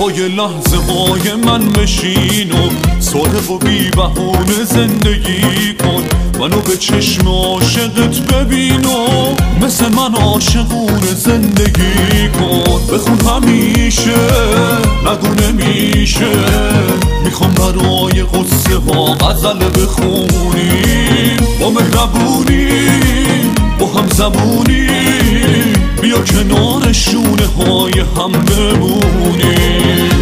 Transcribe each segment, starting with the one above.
پای لحظه های من بشین و صلح و بی بهونه زندگی کن، منو به چشم عاشقت ببین و مثل من عاشقونه زندگی کن. بخون همیشه نگو نمیشه، میخوام برای قصه ها غزل بخونیم، با مهربونی با هم زبونی بیا کنار شونه های هم بمونیم.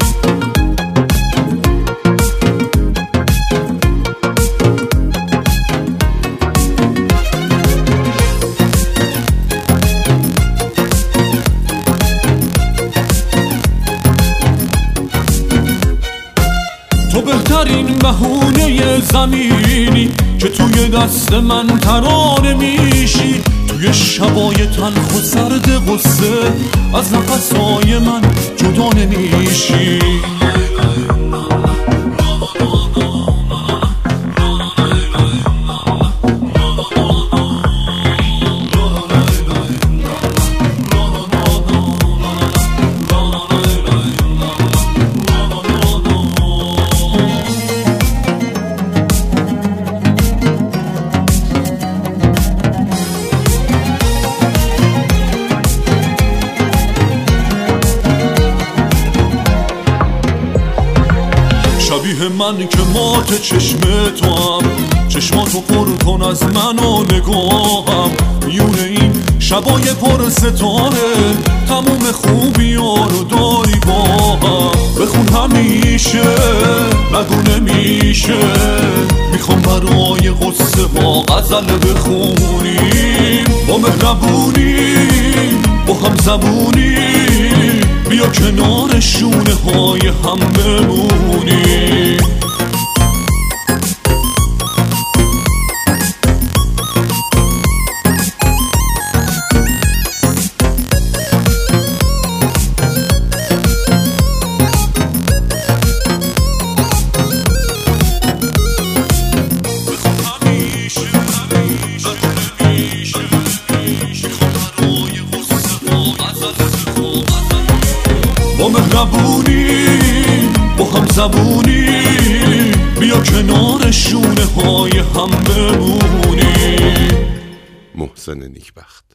تو بهترین بهونه زمینی که توی دست من ترانه میشی، توی شبای تلخ و سرد غصه از نفسای من جدا نمیشی. شبیه من که مات چشم تو هم، چشماتو پر کن از من و نگاهم، میونه این شبای پر ستاره تموم خوبی ها رو داری با هم. بخون همیشه نگو نمیشه، میخوام برای قصه ها غزل بخونیم، با مهربونی با هم زبونی بیا کنار شونه های هم بمونیم. با مهربونی با هم زبونی بیا کنار شونه های هم بمونی. محسن نیکبخت.